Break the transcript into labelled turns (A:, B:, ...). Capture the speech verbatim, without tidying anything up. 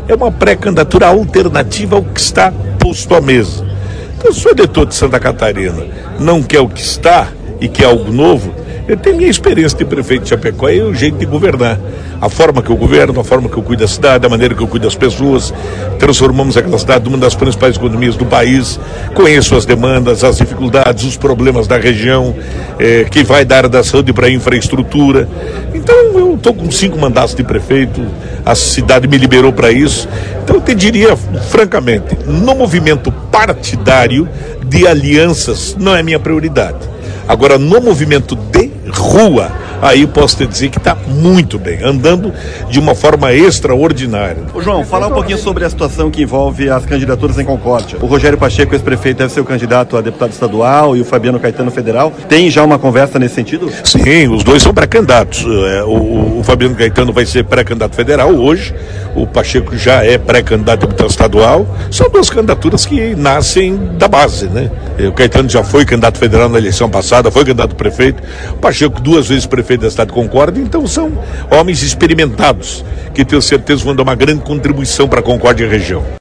A: é uma pré-candidatura alternativa ao que está posto à mesa. Então, se o eleitor de Santa Catarina não quer o que está e quer algo novo, eu tenho minha experiência de prefeito de Chapecó e o jeito de governar. A forma que eu governo, a forma que eu cuido da cidade, a maneira que eu cuido das pessoas. Transformamos aquela cidade numa das principais economias do país. Conheço as demandas, as dificuldades, os problemas da região, eh, que vai da área da saúde para a infraestrutura. Então eu estou com cinco mandatos de prefeito, a cidade me liberou para isso. Então eu te diria, francamente, no movimento partidário de alianças não é minha prioridade. Agora, no movimento de rua, aí posso te dizer que está muito bem, andando de uma forma extraordinária.
B: Ô João, falar um pouquinho sobre a situação que envolve as candidaturas em Concórdia. O Rogério Pacheco, ex-prefeito, deve ser o candidato a deputado estadual e o Fabiano Caetano federal. Tem já uma conversa nesse sentido?
A: Sim, os dois são pré-candidatos. O, o Fabiano Caetano vai ser pré-candidato federal hoje, o Pacheco já é pré-candidato a deputado estadual. São duas candidaturas que nascem da base, né? O Caetano já foi candidato federal na eleição passada, foi candidato a prefeito. O Pacheco duas vezes prefeito da cidade de Concórdia, então são homens experimentados que tenho certeza vão dar uma grande contribuição para a Concórdia e a região.